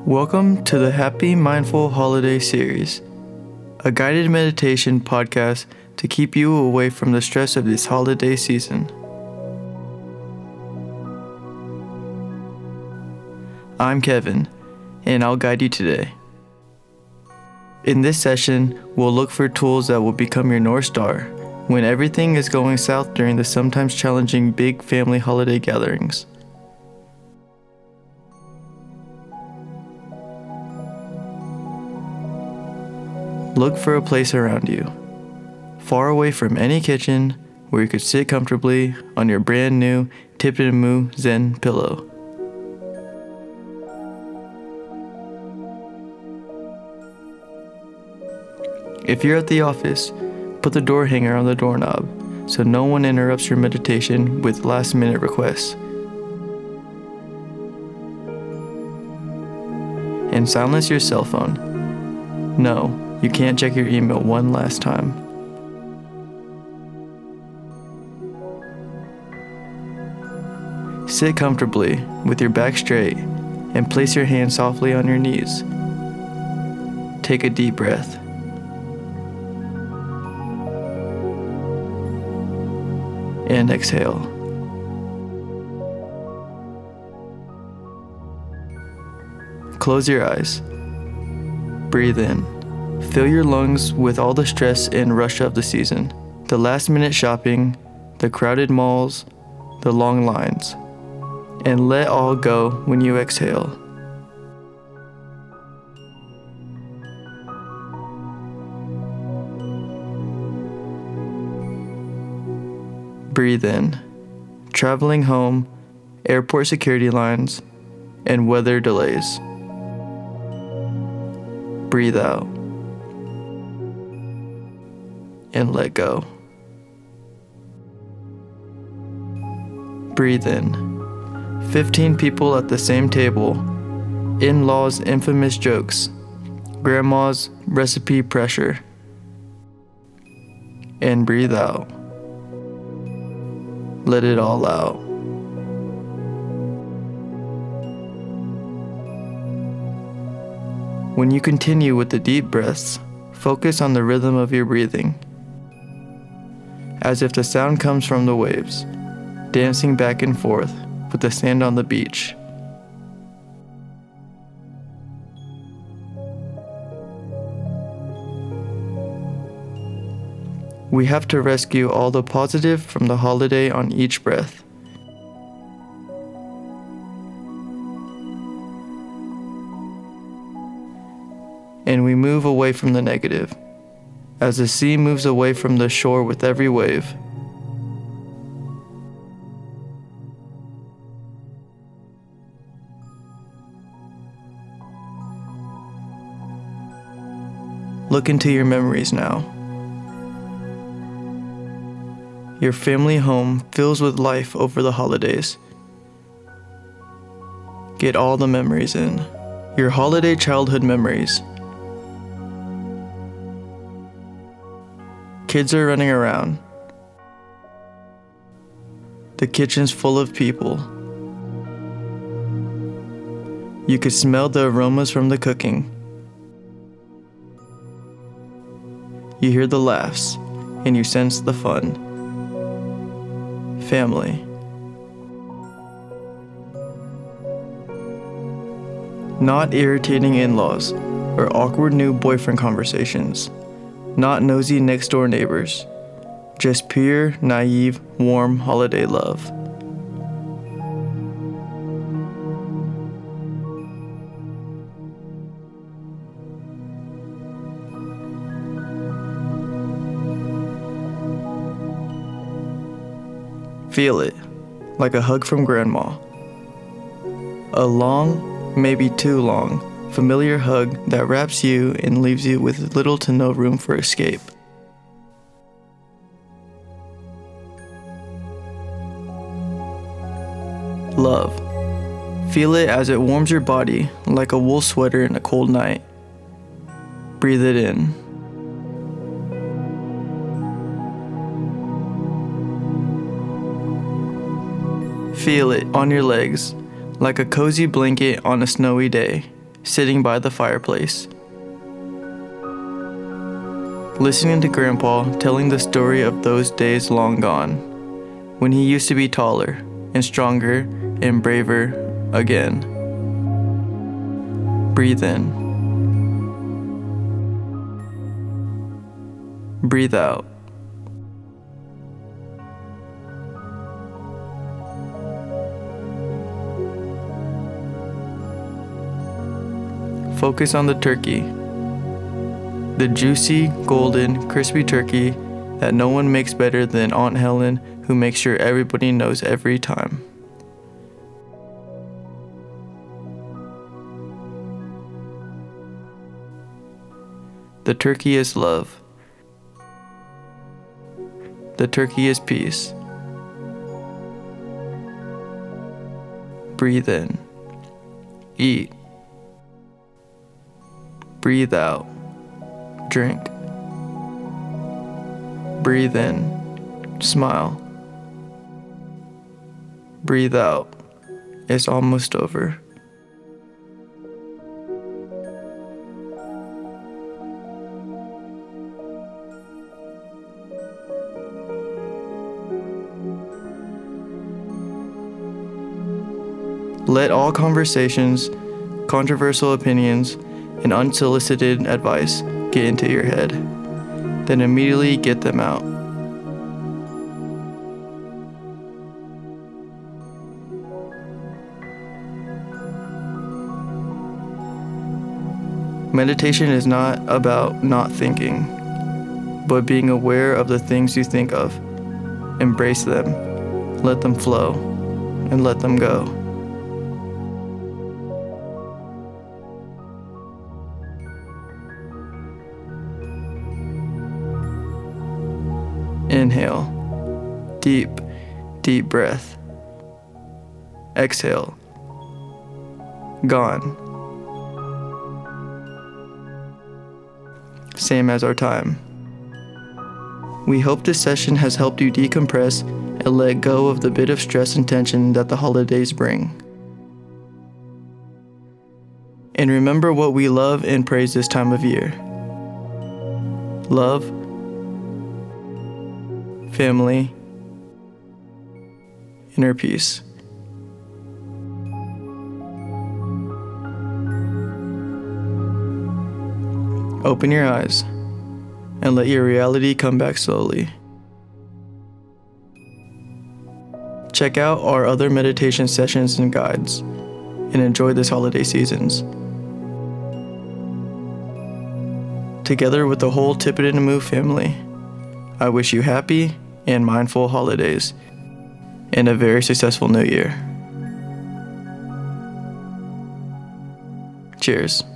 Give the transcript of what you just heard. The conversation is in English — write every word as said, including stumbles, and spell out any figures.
Welcome to the Happy Mindful Holiday Series, a guided meditation podcast to keep you away from the stress of this holiday season. I'm Kevin, and I'll guide you today. In this session, we'll look for tools that will become your North Star when everything is going south during the sometimes challenging big family holiday gatherings. Look for a place around you, far away from any kitchen, where you could sit comfortably on your brand new Tippin' Zen pillow. If you're at the office, put the door hanger on the doorknob so no one interrupts your meditation with last-minute requests. And silence your cell phone. No, you can't check your email one last time. Sit comfortably with your back straight and place your hands softly on your knees. Take a deep breath. And exhale. Close your eyes. Breathe in. Fill your lungs with all the stress and rush of the season, the last-minute shopping, the crowded malls, the long lines, and let all go when you exhale. Breathe in, traveling home, airport security lines, and weather delays. Breathe out. And let go. Breathe in. fifteen people at the same table. In-laws' infamous jokes. Grandma's recipe pressure. And breathe out. Let it all out. When you continue with the deep breaths, focus on the rhythm of your breathing, as if the sound comes from the waves, dancing back and forth with the sand on the beach. We have to rescue all the positive from the holiday on each breath. And we move away from the negative, as the sea moves away from the shore with every wave. Look into your memories now. Your family home fills with life over the holidays. Get all the memories in. Your holiday childhood memories. Kids are running around. The kitchen's full of people. You could smell the aromas from the cooking. You hear the laughs, and you sense the fun. Family. Not irritating in-laws or awkward new boyfriend conversations. Not nosy next-door neighbors, just pure, naive, warm holiday love. Feel it, like a hug from grandma. A long, maybe too long, familiar hug that wraps you and leaves you with little to no room for escape. Love. Feel it as it warms your body like a wool sweater in a cold night. Breathe it in. Feel it on your legs like a cozy blanket on a snowy day, sitting by the fireplace, listening to Grandpa telling the story of those days long gone, when he used to be taller and stronger and braver again. Breathe in. Breathe out. Focus on the turkey. The juicy, golden, crispy turkey that no one makes better than Aunt Helen, who makes sure everybody knows every time. The turkey is love. The turkey is peace. Breathe in. Eat. Breathe out. Drink. Breathe in. Smile. Breathe out. It's almost over. Let all conversations, controversial opinions, and unsolicited advice get into your head. Then immediately get them out. Meditation is not about not thinking, but being aware of the things you think of. Embrace them, let them flow, and let them go. Inhale. Deep, deep breath. Exhale. Gone. Same as our time. We hope this session has helped you decompress and let go of the bit of stress and tension that the holidays bring. And remember what we love and praise this time of year. Love, family, inner peace. Open your eyes and let your reality come back slowly. Check out our other meditation sessions and guides and enjoy this holiday seasons. Together with the whole Tippett and Move family, I wish you happy and mindful holidays and a very successful new year. Cheers.